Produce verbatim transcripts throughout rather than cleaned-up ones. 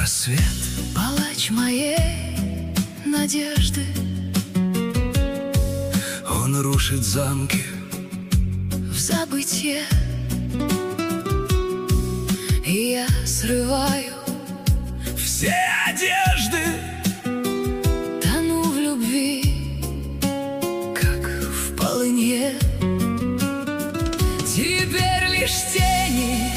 Рассвет, палач моей надежды. он рушит замки В забытье и я срываю все одежды. Тону в любви, как в полынье. Теперь лишь тени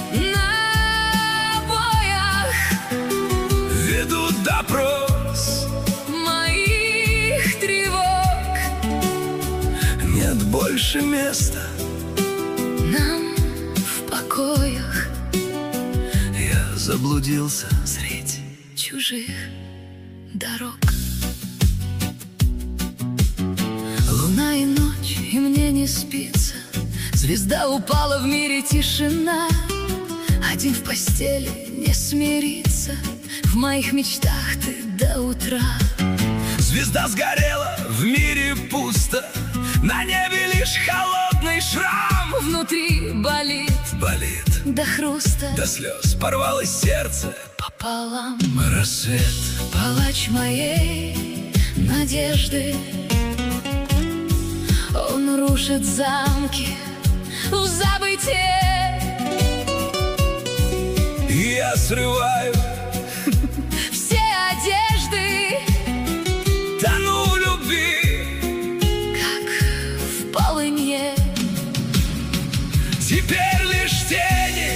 на обоях Ведут допрос моих тревог. Нет больше места Нам в покоях Я заблудился средь чужих дорог. Луна и ночь, и мне не спится. Звезда упала, в мире тишина. Один в постели не смирится. В моих мечтах ты до утра. Звезда сгорела, в мире пусто. На небе лишь холодный шрам. Внутри болит Болит до хруста, до слез, порвалось сердце пополам. Рассвет, Палач моей надежды, он рушит замки в забытье. и я срываю, Все одежды, тону в любви. как в полынье. Теперь лишь тени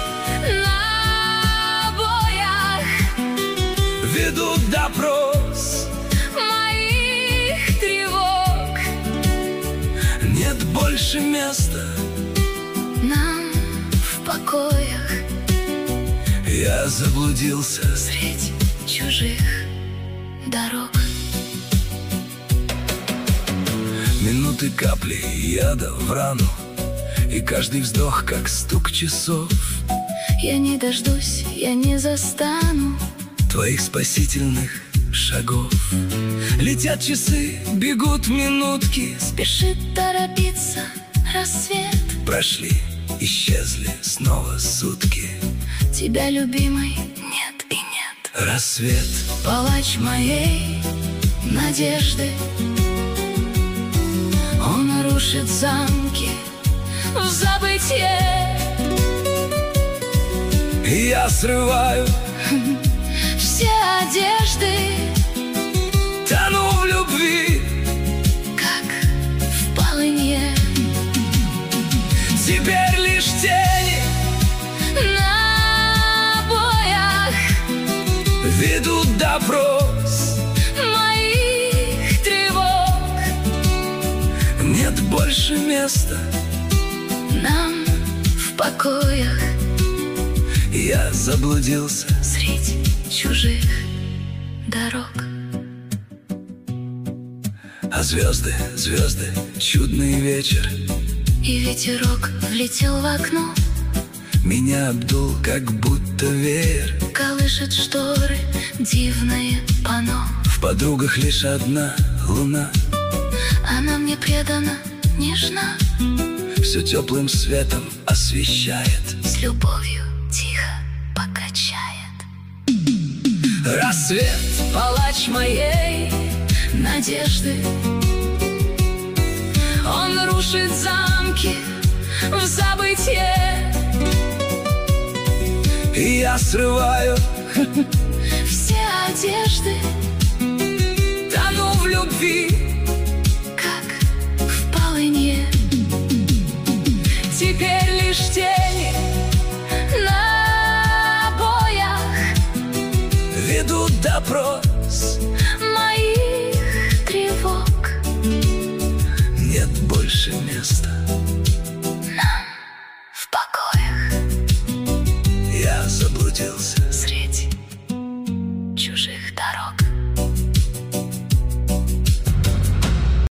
На обоях ведут допрос. моих тревог. Нет больше места Нам в покоях Я заблудился средь чужих дорог. Минуты капли яда в рану, и каждый вздох, как стук часов. Я не дождусь, я не застану Твоих спасительных шагов. Летят часы, бегут минутки. Спешит торопиться рассвет. Прошли, исчезли снова сутки. Тебя, любимый, нет и нет. Рассвет, Палач моей надежды, он рушит замки в забытье. и я срываю, Все одежды, тону в любви. как в полынье. Теперь лишь тени На обоях ведут допрос. моих тревог. Нет больше места Нам в покоях Я заблудился средь чужих дорог. А звезды, звезды, чудный вечер И ветерок влетел в окно, меня обдул, как будто веер. колышет шторы дивное панно. В подругах лишь одна луна, Она мне предана, нежна, все теплым светом освещает. с любовью тихо покачает. Рассвет, Палач моей надежды, он рушит замки в забытье. и я срываю, Все одежды, тону в любви. как в полынье. Теперь лишь тени на обоях Ведут допрос, моих тревог. нет больше места